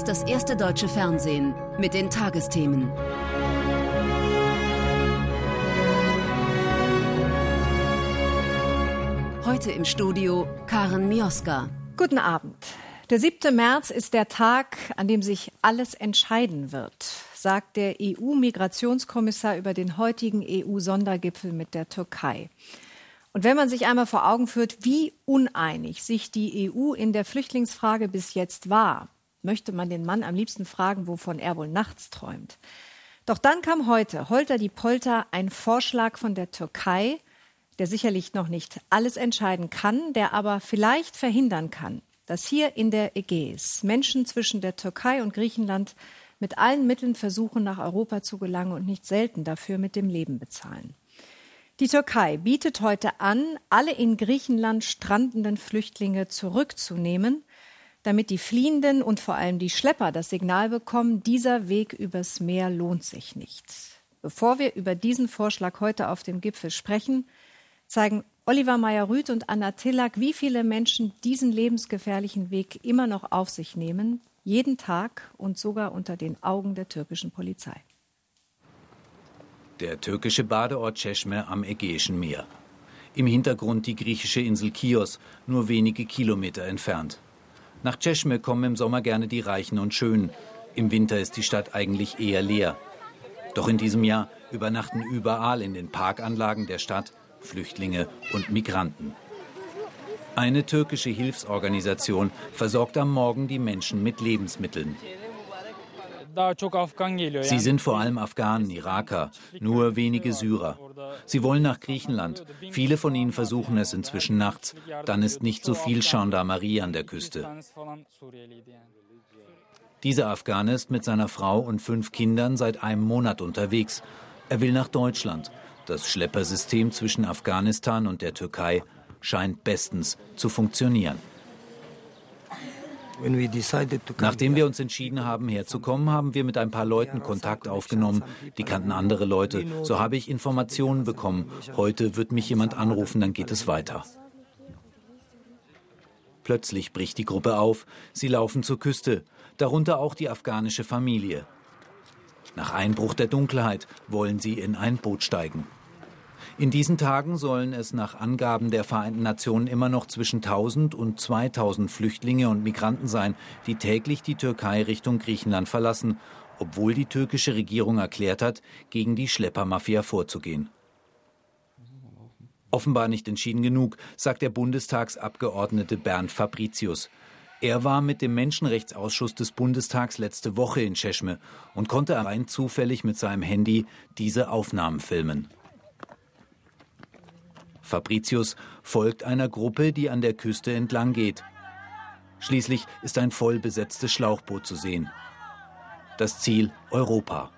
ist das erste deutsche Fernsehen mit den Tagesthemen. Heute im Studio Karen Mioska. Guten Abend. Der 7. März ist der Tag, an dem sich alles entscheiden wird, sagt der EU-Migrationskommissar über den heutigen EU-Sondergipfel mit der Türkei. Und wenn man sich einmal vor Augen führt, wie uneinig sich die EU in der Flüchtlingsfrage bis jetzt war, möchte man den Mann am liebsten fragen, wovon er wohl nachts träumt. Doch dann kam heute, holter die Polter, ein Vorschlag von der Türkei, der sicherlich noch nicht alles entscheiden kann, der aber vielleicht verhindern kann, dass hier in der Ägäis Menschen zwischen der Türkei und Griechenland mit allen Mitteln versuchen, nach Europa zu gelangen und nicht selten dafür mit dem Leben bezahlen. Die Türkei bietet heute an, alle in Griechenland strandenden Flüchtlinge zurückzunehmen, damit die Fliehenden und vor allem die Schlepper das Signal bekommen, dieser Weg übers Meer lohnt sich nicht. Bevor wir über diesen Vorschlag heute auf dem Gipfel sprechen, zeigen Oliver Meyer-Rüth und Anna Tillack, wie viele Menschen diesen lebensgefährlichen Weg immer noch auf sich nehmen, jeden Tag und sogar unter den Augen der türkischen Polizei. Der türkische Badeort Çeşme am Ägäischen Meer. Im Hintergrund die griechische Insel Chios, nur wenige Kilometer entfernt. Nach Çeşme kommen im Sommer gerne die Reichen und Schönen. Im Winter ist die Stadt eigentlich eher leer. Doch in diesem Jahr übernachten überall in den Parkanlagen der Stadt Flüchtlinge und Migranten. Eine türkische Hilfsorganisation versorgt am Morgen die Menschen mit Lebensmitteln. Sie sind vor allem Afghanen, Iraker, nur wenige Syrer. Sie wollen nach Griechenland. Viele von ihnen versuchen es inzwischen nachts. Dann ist nicht so viel Gendarmerie an der Küste. Dieser Afghane ist mit seiner Frau und 5 Kindern seit einem Monat unterwegs. Er will nach Deutschland. Das Schleppersystem zwischen Afghanistan und der Türkei scheint bestens zu funktionieren. Nachdem wir uns entschieden haben, herzukommen, haben wir mit ein paar Leuten Kontakt aufgenommen. Die kannten andere Leute. So habe ich Informationen bekommen. Heute wird mich jemand anrufen, dann geht es weiter. Plötzlich bricht die Gruppe auf. Sie laufen zur Küste, darunter auch die afghanische Familie. Nach Einbruch der Dunkelheit wollen sie in ein Boot steigen. In diesen Tagen sollen es nach Angaben der Vereinten Nationen immer noch zwischen 1000 und 2000 Flüchtlinge und Migranten sein, die täglich die Türkei Richtung Griechenland verlassen, obwohl die türkische Regierung erklärt hat, gegen die Schleppermafia vorzugehen. Offenbar nicht entschieden genug, sagt der Bundestagsabgeordnete Bernd Fabricius. Er war mit dem Menschenrechtsausschuss des Bundestags letzte Woche in Çeşme und konnte rein zufällig mit seinem Handy diese Aufnahmen filmen. Fabricius folgt einer Gruppe, die an der Küste entlang geht. Schließlich ist ein voll besetztes Schlauchboot zu sehen. Das Ziel Europa.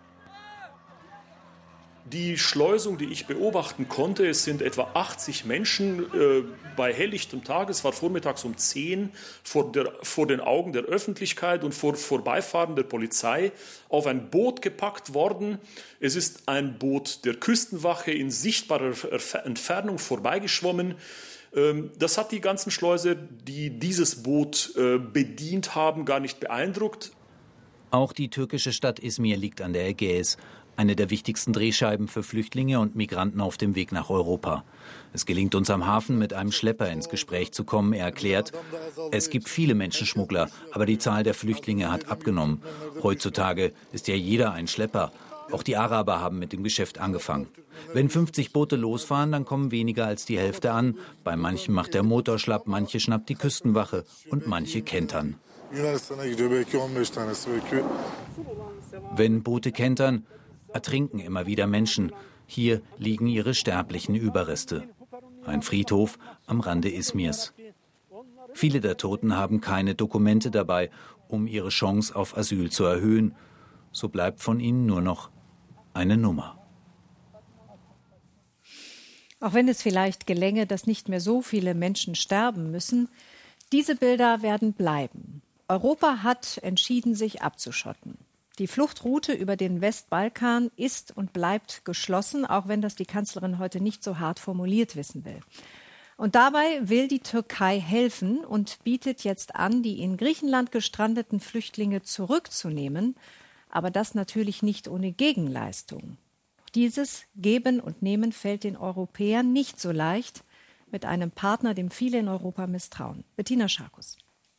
Die Schleusung, die ich beobachten konnte, es sind etwa 80 Menschen bei helllichtem Tag, es war vormittags um 10, vor den Augen der Öffentlichkeit und vor Vorbeifahren der Polizei auf ein Boot gepackt worden. Es ist ein Boot der Küstenwache in sichtbarer Entfernung vorbeigeschwommen. Das hat die ganzen Schleuser, die dieses Boot bedient haben, gar nicht beeindruckt. Auch die türkische Stadt Izmir liegt an der Ägäis. Eine der wichtigsten Drehscheiben für Flüchtlinge und Migranten auf dem Weg nach Europa. Es gelingt uns am Hafen, mit einem Schlepper ins Gespräch zu kommen. Er erklärt, es gibt viele Menschenschmuggler, aber die Zahl der Flüchtlinge hat abgenommen. Heutzutage ist ja jeder ein Schlepper. Auch die Araber haben mit dem Geschäft angefangen. Wenn 50 Boote losfahren, dann kommen weniger als die Hälfte an. Bei manchen macht der Motor schlapp, manche schnappt die Küstenwache und manche kentern. Wenn Boote kentern, ertrinken immer wieder Menschen. Hier liegen ihre sterblichen Überreste. Ein Friedhof am Rande Izmirs. Viele der Toten haben keine Dokumente dabei, um ihre Chance auf Asyl zu erhöhen. So bleibt von ihnen nur noch eine Nummer. Auch wenn es vielleicht gelänge, dass nicht mehr so viele Menschen sterben müssen, diese Bilder werden bleiben. Europa hat entschieden, sich abzuschotten. Die Fluchtroute über den Westbalkan ist und bleibt geschlossen, auch wenn das die Kanzlerin heute nicht so hart formuliert wissen will. Und dabei will die Türkei helfen und bietet jetzt an, die in Griechenland gestrandeten Flüchtlinge zurückzunehmen, aber das natürlich nicht ohne Gegenleistung. Dieses Geben und Nehmen fällt den Europäern nicht so leicht, mit einem Partner, dem viele in Europa misstrauen. Bettina Scharkus.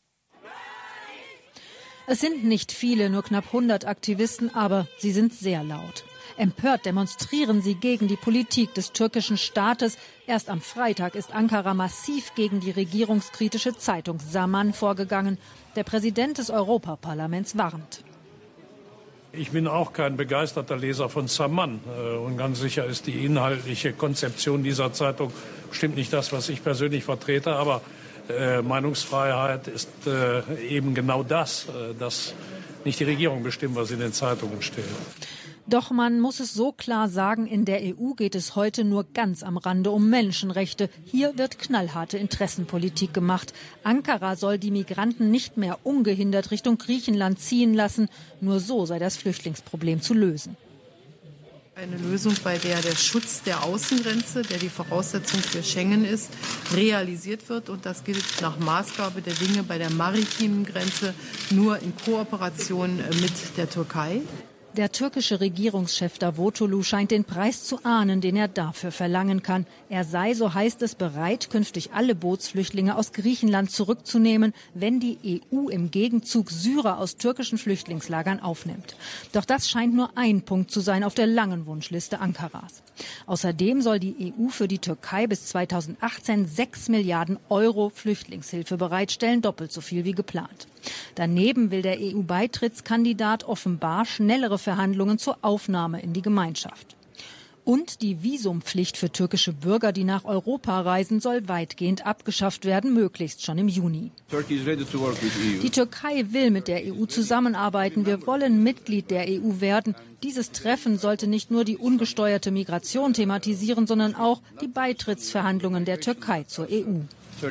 Es sind nicht viele, nur knapp 100 Aktivisten, aber sie sind sehr laut. Empört demonstrieren sie gegen die Politik des türkischen Staates. Erst am Freitag ist Ankara massiv gegen die regierungskritische Zeitung Zaman vorgegangen. Der Präsident des Europaparlaments warnt. Ich bin auch kein begeisterter Leser von Zaman. Und ganz sicher ist die inhaltliche Konzeption dieser Zeitung bestimmt nicht das, was ich persönlich vertrete. Aber Meinungsfreiheit ist eben genau das, dass nicht die Regierung bestimmt, was in den Zeitungen steht. Doch man muss es so klar sagen, in der EU geht es heute nur ganz am Rande um Menschenrechte. Hier wird knallharte Interessenpolitik gemacht. Ankara soll die Migranten nicht mehr ungehindert Richtung Griechenland ziehen lassen. Nur so sei das Flüchtlingsproblem zu lösen. Eine Lösung, bei der der Schutz der Außengrenze, der die Voraussetzung für Schengen ist, realisiert wird. Und das gilt nach Maßgabe der Dinge bei der maritimen Grenze nur in Kooperation mit der Türkei. Der türkische Regierungschef Davutoglu scheint den Preis zu ahnen, den er dafür verlangen kann. Er sei, so heißt es, bereit, künftig alle Bootsflüchtlinge aus Griechenland zurückzunehmen, wenn die EU im Gegenzug Syrer aus türkischen Flüchtlingslagern aufnimmt. Doch das scheint nur ein Punkt zu sein auf der langen Wunschliste Ankaras. Außerdem soll die EU für die Türkei bis 2018 6 Milliarden Euro Flüchtlingshilfe bereitstellen, doppelt so viel wie geplant. Daneben will der EU-Beitrittskandidat offenbar schnellere Verhandlungen zur Aufnahme in die Gemeinschaft. Und die Visumpflicht für türkische Bürger, die nach Europa reisen, soll weitgehend abgeschafft werden, möglichst schon im Juni. Die Türkei will mit der EU zusammenarbeiten. Wir wollen Mitglied der EU werden. Dieses Treffen sollte nicht nur die ungesteuerte Migration thematisieren, sondern auch die Beitrittsverhandlungen der Türkei zur EU.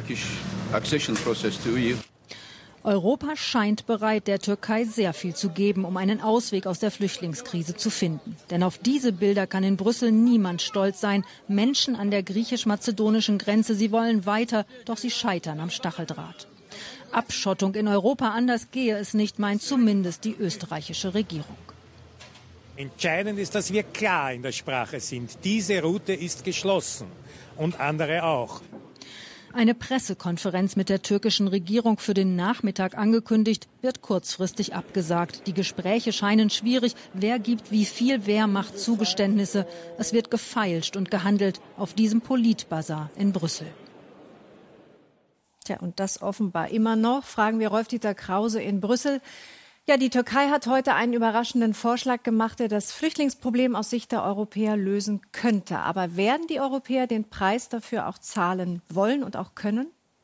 Europa scheint bereit, der Türkei sehr viel zu geben, um einen Ausweg aus der Flüchtlingskrise zu finden. Denn auf diese Bilder kann in Brüssel niemand stolz sein. Menschen an der griechisch-mazedonischen Grenze, sie wollen weiter, doch sie scheitern am Stacheldraht. Abschottung in Europa, anders gehe es nicht, meint zumindest die österreichische Regierung. Entscheidend ist, dass wir klar in der Sprache sind. Diese Route ist geschlossen und andere auch. Eine Pressekonferenz mit der türkischen Regierung für den Nachmittag angekündigt, wird kurzfristig abgesagt. Die Gespräche scheinen schwierig. Wer gibt wie viel, wer macht Zugeständnisse? Es wird gefeilscht und gehandelt auf diesem Politbazar in Brüssel. Tja, und das offenbar immer noch, fragen wir Rolf-Dieter Krause in Brüssel. Ja, die Türkei hat heute einen überraschenden Vorschlag gemacht, der das Flüchtlingsproblem aus Sicht der Europäer lösen könnte. Aber werden die Europäer den Preis dafür auch zahlen wollen und auch können?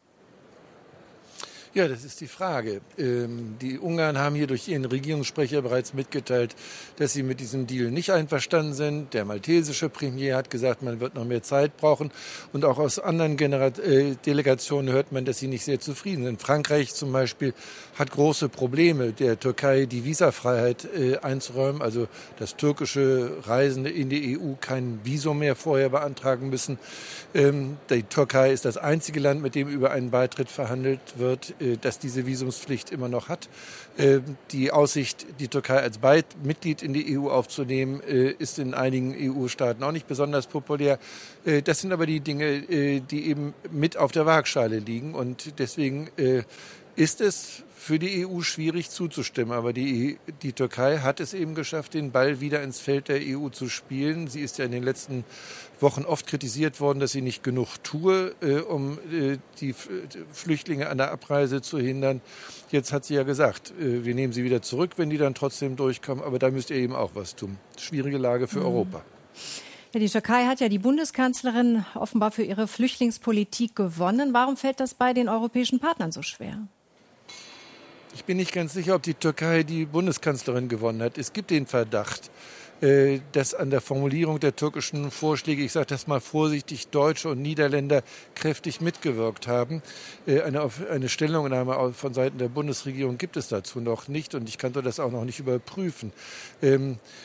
Ja, das ist die Frage. Die Ungarn haben hier durch ihren Regierungssprecher bereits mitgeteilt, dass sie mit diesem Deal nicht einverstanden sind. Der maltesische Premier hat gesagt, man wird noch mehr Zeit brauchen. Und auch aus anderen Delegationen hört man, dass sie nicht sehr zufrieden sind. Frankreich zum Beispiel hat große Probleme, der Türkei die Visafreiheit einzuräumen. Also dass türkische Reisende in die EU kein Visum mehr vorher beantragen müssen. Die Türkei ist das einzige Land, mit dem über einen Beitritt verhandelt wird, dass diese Visumspflicht immer noch hat. Die Aussicht, die Türkei als Mitglied in die EU aufzunehmen, ist in einigen EU-Staaten auch nicht besonders populär. Das sind aber die Dinge, die eben mit auf der Waagschale liegen. Und deswegen ist es für die EU schwierig zuzustimmen. Aber die Türkei hat es eben geschafft, den Ball wieder ins Feld der EU zu spielen. Sie ist ja in den letzten Wochen oft kritisiert worden, dass sie nicht genug tue, um die Flüchtlinge an der Abreise zu hindern. Jetzt hat sie ja gesagt, wir nehmen sie wieder zurück, wenn die dann trotzdem durchkommen. Aber da müsst ihr eben auch was tun. Schwierige Lage für Europa. Ja, die Türkei hat ja die Bundeskanzlerin offenbar für ihre Flüchtlingspolitik gewonnen. Warum fällt das bei den europäischen Partnern so schwer? Ich bin nicht ganz sicher, ob die Türkei die Bundeskanzlerin gewonnen hat. Es gibt den Verdacht, dass an der Formulierung der türkischen Vorschläge, ich sage das mal vorsichtig, Deutsche und Niederländer kräftig mitgewirkt haben. Eine Stellungnahme von Seiten der Bundesregierung gibt es dazu noch nicht und ich kann das auch noch nicht überprüfen.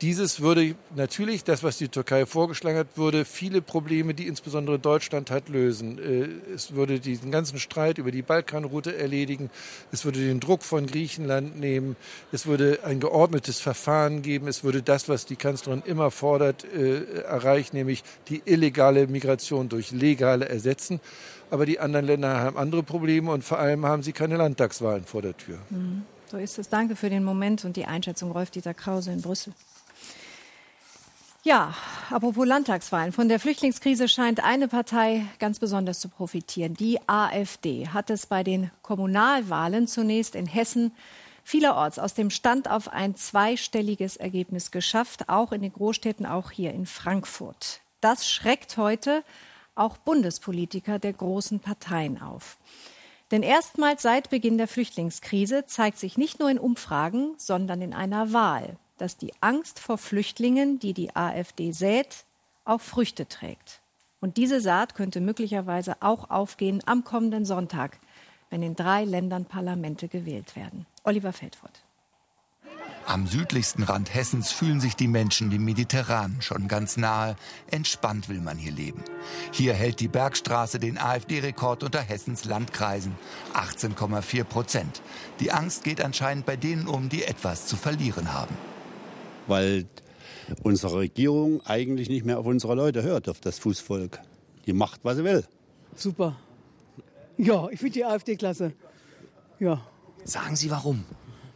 Dieses würde natürlich, das, was die Türkei vorgeschlagen hat, würde viele Probleme, die insbesondere Deutschland hat, lösen. Es würde diesen ganzen Streit über die Balkanroute erledigen. Es würde den Druck von Griechenland nehmen. Es würde ein geordnetes Verfahren geben. Es würde das, was die Kanzlerin immer fordert, erreichen, nämlich die illegale Migration durch legale ersetzen. Aber die anderen Länder haben andere Probleme und vor allem haben sie keine Landtagswahlen vor der Tür. So ist es. Danke für den Moment und die Einschätzung. Rolf-Dieter Krause in Brüssel. Ja, apropos Landtagswahlen. Von der Flüchtlingskrise scheint eine Partei ganz besonders zu profitieren. Die AfD hat es bei den Kommunalwahlen zunächst in Hessen vielerorts aus dem Stand auf ein zweistelliges Ergebnis geschafft, auch in den Großstädten, auch hier in Frankfurt. Das schreckt heute auch Bundespolitiker der großen Parteien auf. Denn erstmals seit Beginn der Flüchtlingskrise zeigt sich nicht nur in Umfragen, sondern in einer Wahl, dass die Angst vor Flüchtlingen, die die AfD sät, auch Früchte trägt. Und diese Saat könnte möglicherweise auch aufgehen am kommenden Sonntag, wenn in 3 Ländern Parlamente gewählt werden. Oliver Feldfurt. Am südlichsten Rand Hessens fühlen sich die Menschen dem Mediterranen schon ganz nahe. Entspannt will man hier leben. Hier hält die Bergstraße den AfD-Rekord unter Hessens Landkreisen. 18,4%. Die Angst geht anscheinend bei denen um, die etwas zu verlieren haben. Weil unsere Regierung eigentlich nicht mehr auf unsere Leute hört, auf das Fußvolk. Die macht, was sie will. Super. Ja, ich finde die AfD klasse. Ja. Sagen Sie warum?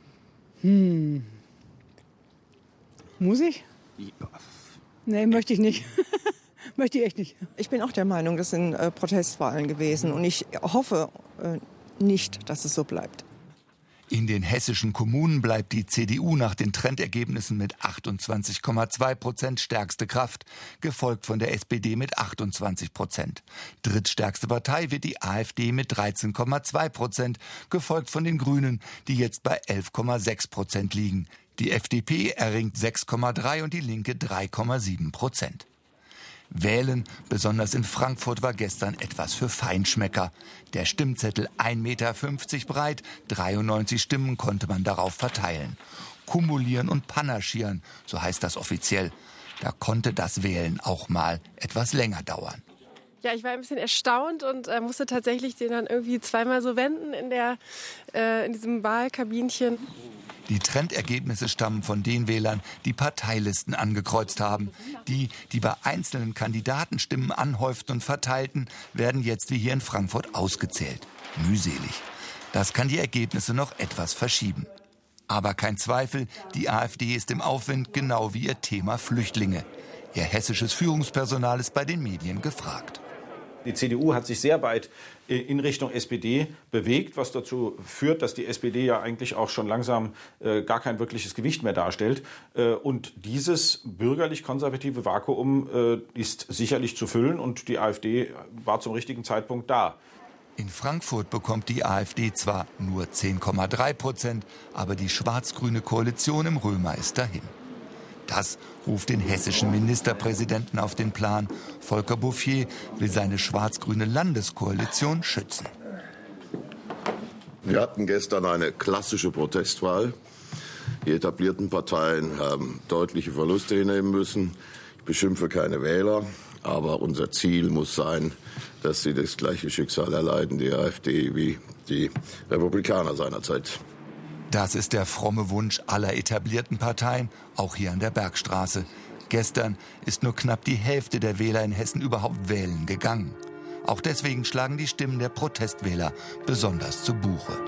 Muss ich? Ja. Nee, möchte ich nicht. Möchte ich echt nicht. Ich bin auch der Meinung, das sind Protestwahlen gewesen. Und ich hoffe nicht, dass es so bleibt. In den hessischen Kommunen bleibt die CDU nach den Trendergebnissen mit 28,2% stärkste Kraft, gefolgt von der SPD mit 28%. Drittstärkste Partei wird die AfD mit 13,2%, gefolgt von den Grünen, die jetzt bei 11,6% liegen. Die FDP erringt 6,3% und die Linke 3,7%. Wählen, besonders in Frankfurt, war gestern etwas für Feinschmecker. Der Stimmzettel 1,50 Meter breit, 93 Stimmen konnte man darauf verteilen. Kumulieren und panaschieren, so heißt das offiziell. Da konnte das Wählen auch mal etwas länger dauern. Ja, ich war ein bisschen erstaunt und musste tatsächlich den dann irgendwie zweimal so wenden in diesem Wahlkabinchen. Die Trendergebnisse stammen von den Wählern, die Parteilisten angekreuzt haben. Die bei einzelnen Kandidaten Stimmen anhäuften und verteilten, werden jetzt wie hier in Frankfurt ausgezählt. Mühselig. Das kann die Ergebnisse noch etwas verschieben. Aber kein Zweifel, die AfD ist im Aufwind, genau wie ihr Thema Flüchtlinge. Ihr hessisches Führungspersonal ist bei den Medien gefragt. Die CDU hat sich sehr weit in Richtung SPD bewegt, was dazu führt, dass die SPD ja eigentlich auch schon langsam gar kein wirkliches Gewicht mehr darstellt. Und dieses bürgerlich-konservative Vakuum ist sicherlich zu füllen und die AfD war zum richtigen Zeitpunkt da. In Frankfurt bekommt die AfD zwar nur 10,3%, aber die schwarz-grüne Koalition im Römer ist dahin. Das ruft den hessischen Ministerpräsidenten auf den Plan. Volker Bouffier will seine schwarz-grüne Landeskoalition schützen. Wir hatten gestern eine klassische Protestwahl. Die etablierten Parteien haben deutliche Verluste hinnehmen müssen. Ich beschimpfe keine Wähler, aber unser Ziel muss sein, dass sie das gleiche Schicksal erleiden, die AfD, wie die Republikaner seinerzeit. Das ist der fromme Wunsch aller etablierten Parteien, auch hier an der Bergstraße. Gestern ist nur knapp die Hälfte der Wähler in Hessen überhaupt wählen gegangen. Auch deswegen schlagen die Stimmen der Protestwähler besonders zu Buche.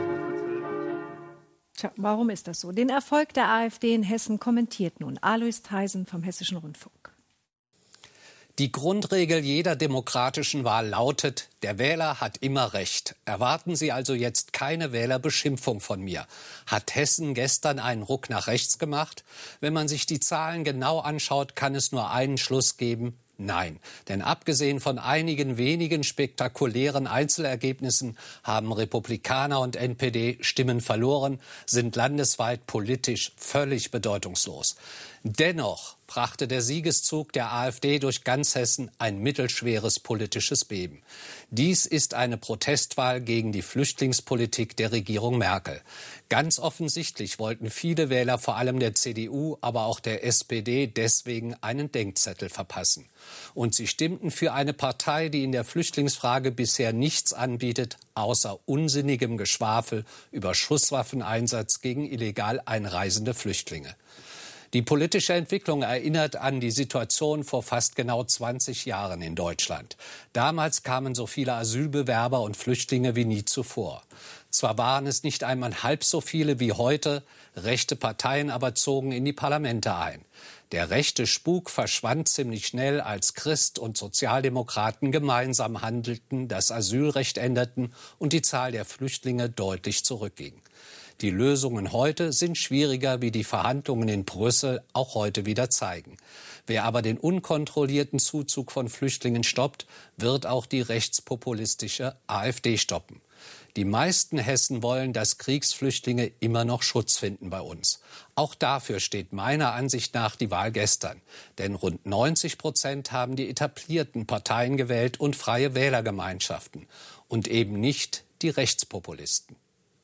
Tja, warum ist das so? Den Erfolg der AfD in Hessen kommentiert nun Alois Theisen vom Hessischen Rundfunk. Die Grundregel jeder demokratischen Wahl lautet, der Wähler hat immer Recht. Erwarten Sie also jetzt keine Wählerbeschimpfung von mir. Hat Hessen gestern einen Ruck nach rechts gemacht? Wenn man sich die Zahlen genau anschaut, kann es nur einen Schluss geben. Nein, denn abgesehen von einigen wenigen spektakulären Einzelergebnissen haben Republikaner und NPD Stimmen verloren, sind landesweit politisch völlig bedeutungslos. Dennoch brachte der Siegeszug der AfD durch ganz Hessen ein mittelschweres politisches Beben. Dies ist eine Protestwahl gegen die Flüchtlingspolitik der Regierung Merkel. Ganz offensichtlich wollten viele Wähler, vor allem der CDU, aber auch der SPD, deswegen einen Denkzettel verpassen. Und sie stimmten für eine Partei, die in der Flüchtlingsfrage bisher nichts anbietet, außer unsinnigem Geschwafel über Schusswaffeneinsatz gegen illegal einreisende Flüchtlinge. Die politische Entwicklung erinnert an die Situation vor fast genau 20 Jahren in Deutschland. Damals kamen so viele Asylbewerber und Flüchtlinge wie nie zuvor. Zwar waren es nicht einmal halb so viele wie heute, rechte Parteien aber zogen in die Parlamente ein. Der rechte Spuk verschwand ziemlich schnell, als Christ und Sozialdemokraten gemeinsam handelten, das Asylrecht änderten und die Zahl der Flüchtlinge deutlich zurückging. Die Lösungen heute sind schwieriger, wie die Verhandlungen in Brüssel auch heute wieder zeigen. Wer aber den unkontrollierten Zuzug von Flüchtlingen stoppt, wird auch die rechtspopulistische AfD stoppen. Die meisten Hessen wollen, dass Kriegsflüchtlinge immer noch Schutz finden bei uns. Auch dafür steht meiner Ansicht nach die Wahl gestern. Denn rund 90% haben die etablierten Parteien gewählt und freie Wählergemeinschaften. Und eben nicht die Rechtspopulisten.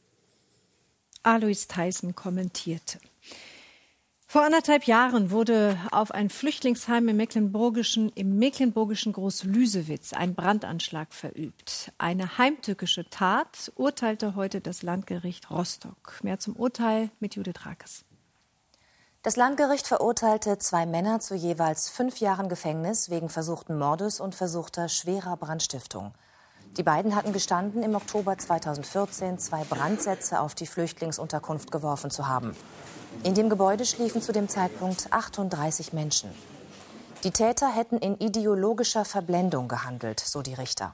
Alois Theissen kommentierte. Vor 1,5 Jahren wurde auf ein Flüchtlingsheim im mecklenburgischen Großlüsewitz ein Brandanschlag verübt. Eine heimtückische Tat, urteilte heute das Landgericht Rostock. Mehr zum Urteil mit Judith Rakes. Das Landgericht verurteilte 2 Männer zu jeweils 5 Jahren Gefängnis wegen versuchten Mordes und versuchter schwerer Brandstiftung. Die beiden hatten gestanden, im Oktober 2014 2 Brandsätze auf die Flüchtlingsunterkunft geworfen zu haben. In dem Gebäude schliefen zu dem Zeitpunkt 38 Menschen. Die Täter hätten in ideologischer Verblendung gehandelt, so die Richter.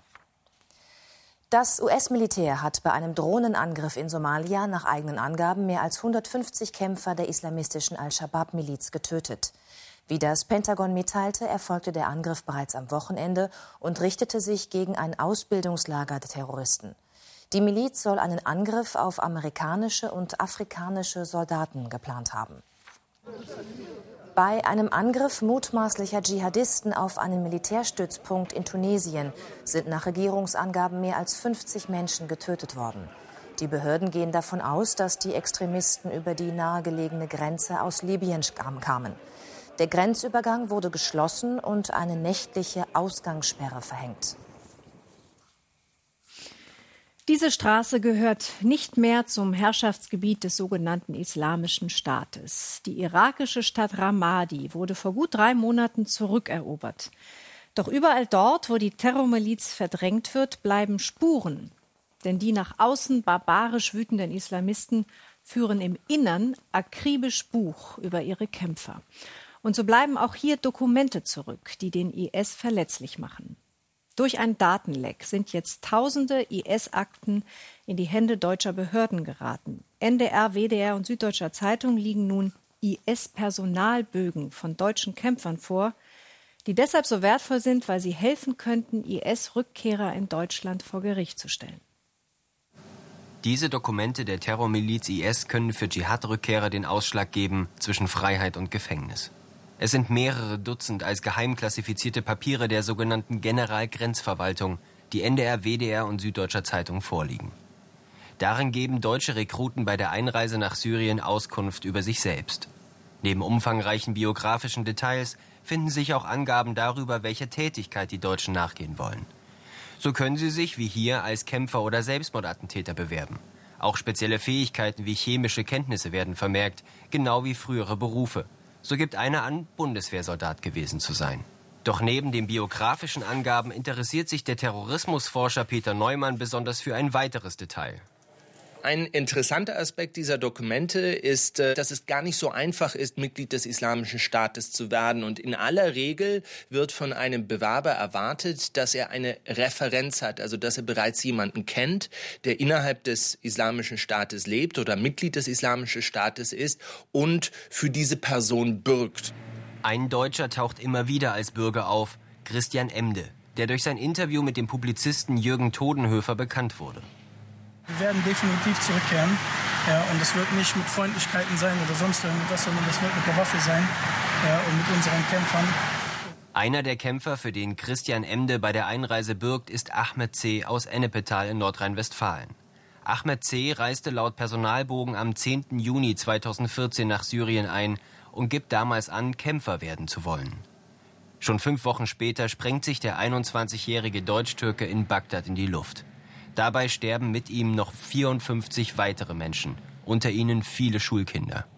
Das US-Militär hat bei einem Drohnenangriff in Somalia nach eigenen Angaben mehr als 150 Kämpfer der islamistischen Al-Shabaab-Miliz getötet. Wie das Pentagon mitteilte, erfolgte der Angriff bereits am Wochenende und richtete sich gegen ein Ausbildungslager der Terroristen. Die Miliz soll einen Angriff auf amerikanische und afrikanische Soldaten geplant haben. Bei einem Angriff mutmaßlicher Dschihadisten auf einen Militärstützpunkt in Tunesien sind nach Regierungsangaben mehr als 50 Menschen getötet worden. Die Behörden gehen davon aus, dass die Extremisten über die nahegelegene Grenze aus Libyen kamen. Der Grenzübergang wurde geschlossen und eine nächtliche Ausgangssperre verhängt. Diese Straße gehört nicht mehr zum Herrschaftsgebiet des sogenannten Islamischen Staates. Die irakische Stadt Ramadi wurde vor gut 3 Monaten zurückerobert. Doch überall dort, wo die Terrormiliz verdrängt wird, bleiben Spuren. Denn die nach außen barbarisch wütenden Islamisten führen im Innern akribisch Buch über ihre Kämpfer. Und so bleiben auch hier Dokumente zurück, die den IS verletzlich machen. Durch ein Datenleck sind jetzt tausende IS-Akten in die Hände deutscher Behörden geraten. NDR, WDR und Süddeutscher Zeitung liegen nun IS-Personalbögen von deutschen Kämpfern vor, die deshalb so wertvoll sind, weil sie helfen könnten, IS-Rückkehrer in Deutschland vor Gericht zu stellen. Diese Dokumente der Terrormiliz IS können für Dschihad-Rückkehrer den Ausschlag geben zwischen Freiheit und Gefängnis. Es sind mehrere Dutzend als geheim klassifizierte Papiere der sogenannten Generalgrenzverwaltung, die NDR, WDR und Süddeutscher Zeitung vorliegen. Darin geben deutsche Rekruten bei der Einreise nach Syrien Auskunft über sich selbst. Neben umfangreichen biografischen Details finden sich auch Angaben darüber, welcher Tätigkeit die Deutschen nachgehen wollen. So können sie sich wie hier als Kämpfer oder Selbstmordattentäter bewerben. Auch spezielle Fähigkeiten wie chemische Kenntnisse werden vermerkt, genau wie frühere Berufe. So gibt einer an, Bundeswehrsoldat gewesen zu sein. Doch neben den biografischen Angaben interessiert sich der Terrorismusforscher Peter Neumann besonders für ein weiteres Detail. Ein interessanter Aspekt dieser Dokumente ist, dass es gar nicht so einfach ist, Mitglied des Islamischen Staates zu werden. Und in aller Regel wird von einem Bewerber erwartet, dass er eine Referenz hat, also dass er bereits jemanden kennt, der innerhalb des Islamischen Staates lebt oder Mitglied des Islamischen Staates ist und für diese Person bürgt. Ein Deutscher taucht immer wieder als Bürger auf, Christian Emde, der durch sein Interview mit dem Publizisten Jürgen Todenhöfer bekannt wurde. Wir werden definitiv zurückkehren. Ja, und das wird nicht mit Freundlichkeiten sein oder sonst irgendwas, sondern das wird mit der Waffe sein, ja, und mit unseren Kämpfern. Einer der Kämpfer, für den Christian Emde bei der Einreise bürgt, ist Ahmed C. aus Ennepetal in Nordrhein-Westfalen. Ahmed C. reiste laut Personalbogen am 10. Juni 2014 nach Syrien ein und gibt damals an, Kämpfer werden zu wollen. Schon 5 Wochen später sprengt sich der 21-jährige Deutsch-Türke in Bagdad in die Luft. Dabei sterben mit ihm noch 54 weitere Menschen, unter ihnen viele Schulkinder.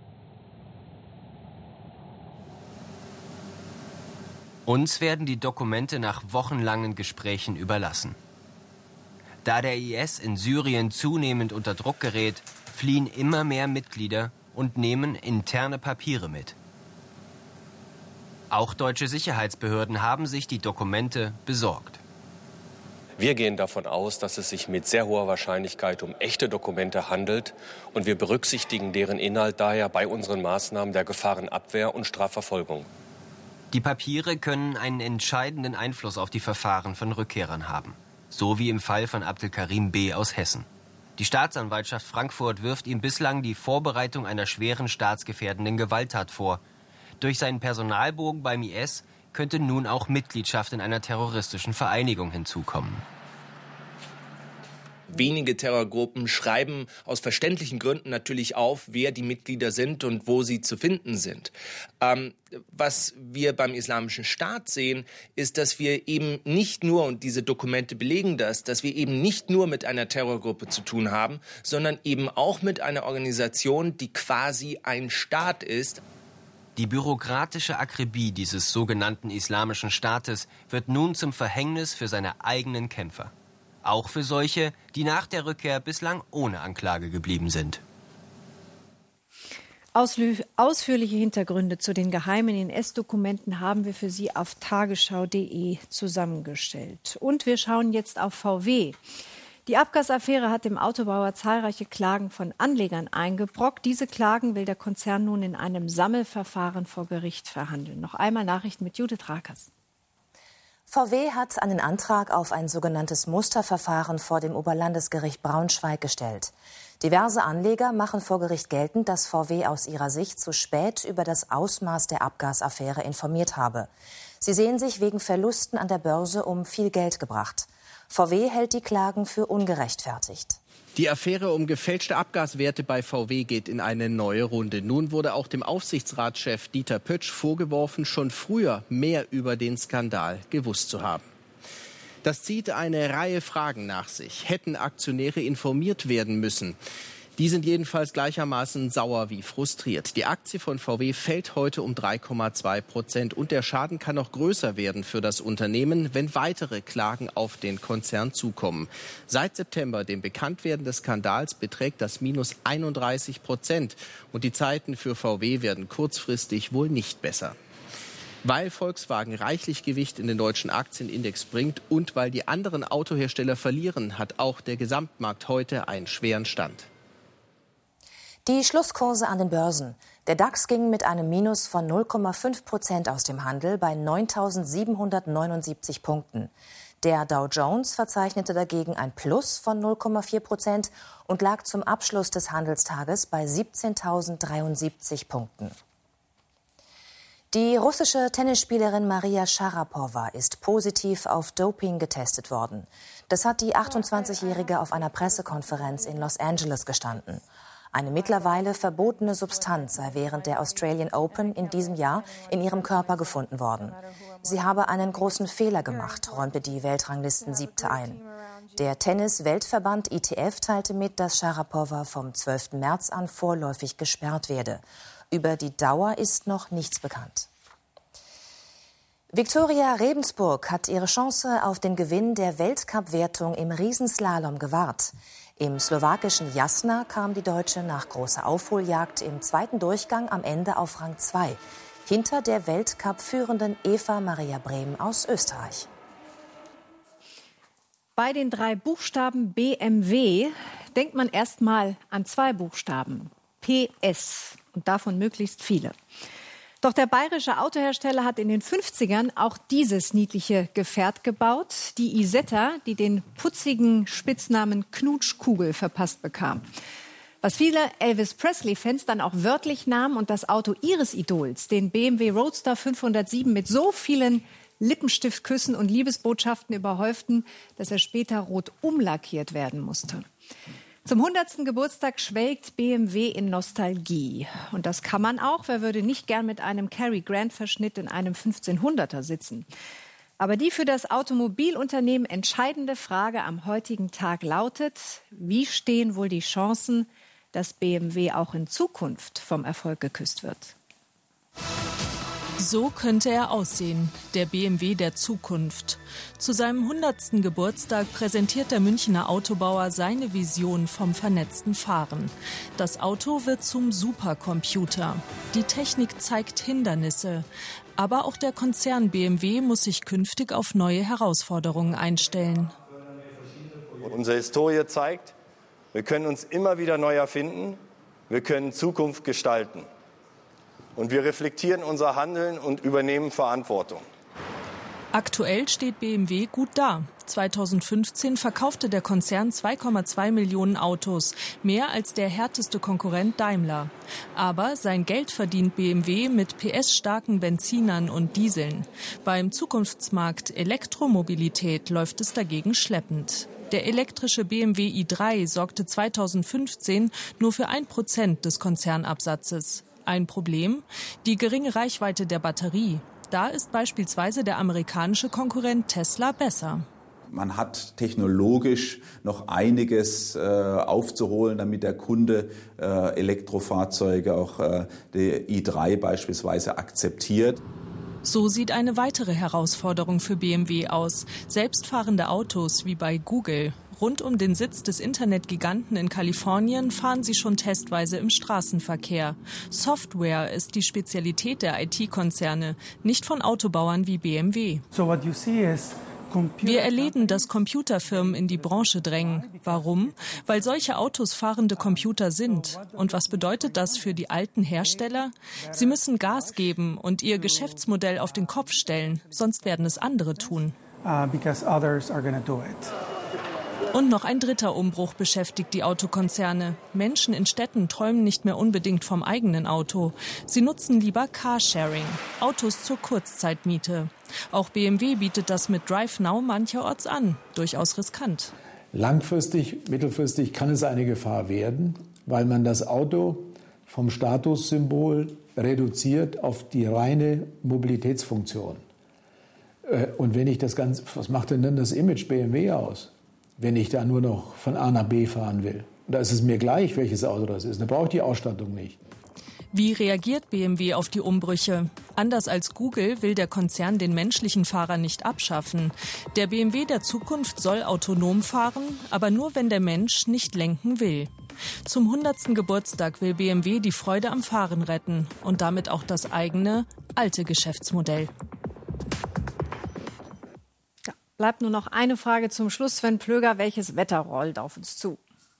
Uns werden die Dokumente nach wochenlangen Gesprächen überlassen. Da der IS in Syrien zunehmend unter Druck gerät, fliehen immer mehr Mitglieder und nehmen interne Papiere mit. Auch deutsche Sicherheitsbehörden haben sich die Dokumente besorgt. Wir gehen davon aus, dass es sich mit sehr hoher Wahrscheinlichkeit um echte Dokumente handelt und wir berücksichtigen deren Inhalt daher bei unseren Maßnahmen der Gefahrenabwehr und Strafverfolgung. Die Papiere können einen entscheidenden Einfluss auf die Verfahren von Rückkehrern haben. So wie im Fall von Abdelkarim B. aus Hessen. Die Staatsanwaltschaft Frankfurt wirft ihm bislang die Vorbereitung einer schweren staatsgefährdenden Gewalttat vor. Durch seinen Personalbogen beim IS könnte nun auch Mitgliedschaft in einer terroristischen Vereinigung hinzukommen. Wenige Terrorgruppen schreiben aus verständlichen Gründen natürlich auf, wer die Mitglieder sind und wo sie zu finden sind. Was wir beim Islamischen Staat sehen, ist, dass wir eben nicht nur, und diese Dokumente belegen das, dass wir eben nicht nur mit einer Terrorgruppe zu tun haben, sondern eben auch mit einer Organisation, die quasi ein Staat ist. Die bürokratische Akribie dieses sogenannten Islamischen Staates wird nun zum Verhängnis für seine eigenen Kämpfer. Auch für solche, die nach der Rückkehr bislang ohne Anklage geblieben sind. Ausführliche Hintergründe zu den geheimen INS-Dokumenten haben wir für Sie auf tagesschau.de zusammengestellt. Und wir schauen jetzt auf VW. Die Abgasaffäre hat dem Autobauer zahlreiche Klagen von Anlegern eingebrockt. Diese Klagen will der Konzern nun in einem Sammelverfahren vor Gericht verhandeln. Noch einmal Nachrichten mit Judith Rakers. VW hat einen Antrag auf ein sogenanntes Musterverfahren vor dem Oberlandesgericht Braunschweig gestellt. Diverse Anleger machen vor Gericht geltend, dass VW aus ihrer Sicht zu spät über das Ausmaß der Abgasaffäre informiert habe. Sie sehen sich wegen Verlusten an der Börse um viel Geld gebracht. VW hält die Klagen für ungerechtfertigt. Die Affäre um gefälschte Abgaswerte bei VW geht in eine neue Runde. Nun wurde auch dem Aufsichtsratschef Dieter Pötsch vorgeworfen, schon früher mehr über den Skandal gewusst zu haben. Das zieht eine Reihe Fragen nach sich. Hätten Aktionäre informiert werden müssen? Die sind jedenfalls gleichermaßen sauer wie frustriert. Die Aktie von VW fällt heute um 3,2% und der Schaden kann noch größer werden für das Unternehmen, wenn weitere Klagen auf den Konzern zukommen. Seit September, dem Bekanntwerden des Skandals, beträgt das Minus 31% und die Zeiten für VW werden kurzfristig wohl nicht besser. Weil Volkswagen reichlich Gewicht in den deutschen Aktienindex bringt und weil die anderen Autohersteller verlieren, hat auch der Gesamtmarkt heute einen schweren Stand. Die Schlusskurse an den Börsen. Der DAX ging mit einem Minus von 0,5% aus dem Handel bei 9.779 Punkten. Der Dow Jones verzeichnete dagegen ein Plus von 0,4% und lag zum Abschluss des Handelstages bei 17.073 Punkten. Die russische Tennisspielerin Maria Sharapova ist positiv auf Doping getestet worden. Das hat die 28-Jährige auf einer Pressekonferenz in Los Angeles gestanden. Eine mittlerweile verbotene Substanz sei während der Australian Open in diesem Jahr in ihrem Körper gefunden worden. Sie habe einen großen Fehler gemacht, räumte die Weltranglisten-Siebte ein. Der Tennis-Weltverband ITF teilte mit, dass Sharapova vom 12. März an vorläufig gesperrt werde. Über die Dauer ist noch nichts bekannt. Viktoria Rebensburg hat ihre Chance auf den Gewinn der Weltcup-Wertung im Riesenslalom gewahrt. Im slowakischen Jasna kam die Deutsche nach großer Aufholjagd im zweiten Durchgang am Ende auf Rang 2, hinter der Weltcup-führenden Eva Maria Brehm aus Österreich. Bei den 3 Buchstaben BMW denkt man erst mal an 2 Buchstaben, PS, und davon möglichst viele. Doch der bayerische Autohersteller hat in den 50ern auch dieses niedliche Gefährt gebaut, die Isetta, die den putzigen Spitznamen Knutschkugel verpasst bekam. Was viele Elvis Presley-Fans dann auch wörtlich nahmen und das Auto ihres Idols, den BMW Roadster 507, mit so vielen Lippenstiftküssen und Liebesbotschaften überhäuften, dass er später rot umlackiert werden musste. Zum 100. Geburtstag schwelgt BMW in Nostalgie. Und das kann man auch. Wer würde nicht gern mit einem Cary Grant-Verschnitt in einem 1500er sitzen? Aber die für das Automobilunternehmen entscheidende Frage am heutigen Tag lautet: Wie stehen wohl die Chancen, dass BMW auch in Zukunft vom Erfolg geküsst wird? So könnte er aussehen, der BMW der Zukunft. Zu seinem 100. Geburtstag präsentiert der Münchner Autobauer seine Vision vom vernetzten Fahren. Das Auto wird zum Supercomputer. Die Technik zeigt Hindernisse. Aber auch der Konzern BMW muss sich künftig auf neue Herausforderungen einstellen. Unsere Historie zeigt, wir können uns immer wieder neu erfinden, wir können Zukunft gestalten. Und wir reflektieren unser Handeln und übernehmen Verantwortung. Aktuell steht BMW gut da. 2015 verkaufte der Konzern 2,2 Millionen Autos, mehr als der härteste Konkurrent Daimler. Aber sein Geld verdient BMW mit PS-starken Benzinern und Dieseln. Beim Zukunftsmarkt Elektromobilität läuft es dagegen schleppend. Der elektrische BMW i3 sorgte 2015 nur für 1% des Konzernabsatzes. Ein Problem? Die geringe Reichweite der Batterie. Da ist beispielsweise der amerikanische Konkurrent Tesla besser. Man hat technologisch noch einiges aufzuholen, damit der Kunde Elektrofahrzeuge, auch der i3 beispielsweise, akzeptiert. So sieht eine weitere Herausforderung für BMW aus. Selbstfahrende Autos wie bei Google. Rund um den Sitz des Internetgiganten in Kalifornien fahren sie schon testweise im Straßenverkehr. Software ist die Spezialität der IT-Konzerne, nicht von Autobauern wie BMW. Wir erleben, dass Computerfirmen in die Branche drängen. Warum? Weil solche Autos fahrende Computer sind. Und was bedeutet das für die alten Hersteller? Sie müssen Gas geben und ihr Geschäftsmodell auf den Kopf stellen, sonst werden es andere tun. Und noch ein dritter Umbruch beschäftigt die Autokonzerne. Menschen in Städten träumen nicht mehr unbedingt vom eigenen Auto. Sie nutzen lieber Carsharing, Autos zur Kurzzeitmiete. Auch BMW bietet das mit DriveNow mancherorts an, durchaus riskant. Langfristig, mittelfristig kann es eine Gefahr werden, weil man das Auto vom Statussymbol reduziert auf die reine Mobilitätsfunktion. Und wenn ich das Ganze, was macht denn dann das Image BMW aus, wenn ich da nur noch von A nach B fahren will? Und da ist es mir gleich, welches Auto das ist. Da brauche ich die Ausstattung nicht. Wie reagiert BMW auf die Umbrüche? Anders als Google will der Konzern den menschlichen Fahrer nicht abschaffen. Der BMW der Zukunft soll autonom fahren, aber nur, wenn der Mensch nicht lenken will. Zum 100. Geburtstag will BMW die Freude am Fahren retten und damit auch das eigene, alte Geschäftsmodell. Ja, bleibt nur noch eine Frage zum Schluss, Sven Plöger. Welches Wetter rollt auf uns zu?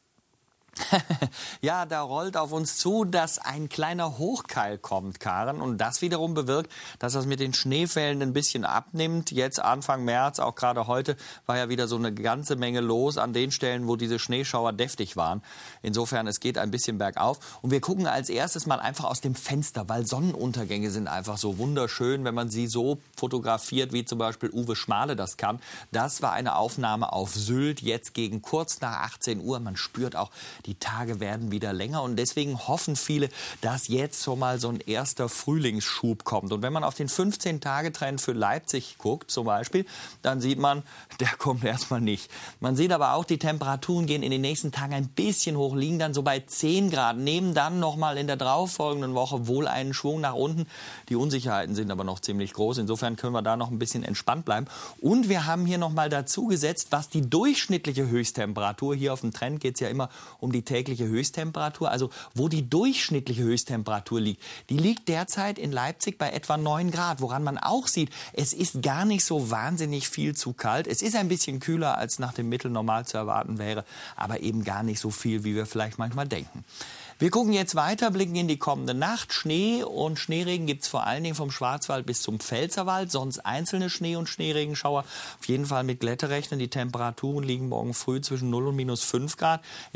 Ja, da rollt auf uns zu, dass ein kleiner Hochkeil kommt, Karen. Und das wiederum bewirkt, dass das mit den Schneefällen ein bisschen abnimmt. Jetzt Anfang März, auch gerade heute, war ja wieder so eine ganze Menge los an den Stellen, wo diese Schneeschauer deftig waren. Insofern, es geht ein bisschen bergauf. Und wir gucken als erstes mal einfach aus dem Fenster, weil Sonnenuntergänge sind einfach so wunderschön, wenn man sie so fotografiert, wie zum Beispiel Uwe Schmale das kann. Das war eine Aufnahme auf Sylt, jetzt gegen kurz nach 18 Uhr. Man spürt auch, die Tage werden wieder länger und deswegen hoffen viele, dass jetzt schon mal so ein erster Frühlingsschub kommt. Und wenn man auf den 15-Tage-Trend für Leipzig guckt zum Beispiel, dann sieht man, der kommt erstmal nicht. Man sieht aber auch, die Temperaturen gehen in den nächsten Tagen ein bisschen hoch, liegen dann so bei 10 Grad, nehmen dann nochmal in der darauffolgenden Woche wohl einen Schwung nach unten. Die Unsicherheiten sind aber noch ziemlich groß. Insofern können wir da noch ein bisschen entspannt bleiben. Und wir haben hier nochmal dazu gesetzt, was die durchschnittliche Höchsttemperatur, hier auf dem Trend geht es ja immer um die tägliche Höchsttemperatur, also wo die durchschnittliche Höchsttemperatur liegt. Die liegt derzeit in Leipzig bei etwa 9 Grad, woran man auch sieht, es ist gar nicht so wahnsinnig viel zu kalt. Es ist ein bisschen kühler, als nach dem Mittel normal zu erwarten wäre, aber eben gar nicht so viel, wie wir vielleicht manchmal denken. Wir gucken jetzt weiter, blicken in die kommende Nacht. Schnee und Schneeregen gibt es vor allen Dingen vom Schwarzwald bis zum Pfälzerwald. Sonst einzelne Schnee- und Schneeregenschauer. Auf jeden Fall mit Glätte rechnen. Die Temperaturen liegen morgen früh zwischen 0 und minus 5 Grad. In höheren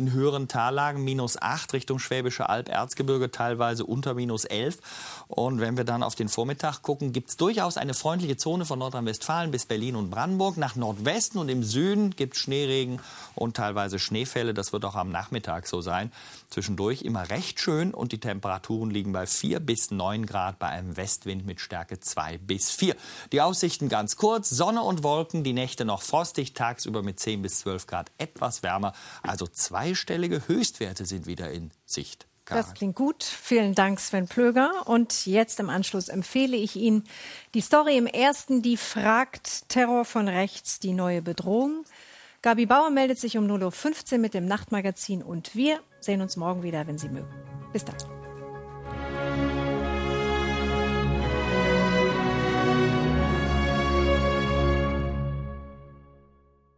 tieferen Tallagen -8 Richtung Schwäbische Alb, Erzgebirge teilweise unter -11. Und wenn wir dann auf den Vormittag gucken, gibt es durchaus eine freundliche Zone von Nordrhein-Westfalen bis Berlin und Brandenburg. Nach Nordwesten und im Süden gibt es Schneeregen und teilweise Schneefälle. Das wird auch am Nachmittag so sein. Zwischendurch immer recht schön und die Temperaturen liegen bei 4 bis 9 Grad bei einem Westwind mit Stärke 2 bis 4. Die Aussichten ganz kurz, Sonne und Wolken, die Nächte noch frostig, tagsüber mit 10 bis 12 Grad etwas wärmer. Also zweistellige Höchstwerte sind wieder in Sicht. Das klingt gut. Vielen Dank, Sven Plöger. Und jetzt im Anschluss empfehle ich Ihnen die Story im Ersten, die fragt: Terror von rechts, die neue Bedrohung. Gabi Bauer meldet sich um 0:15 Uhr mit dem Nachtmagazin und wir sehen uns morgen wieder, wenn Sie mögen. Bis dann.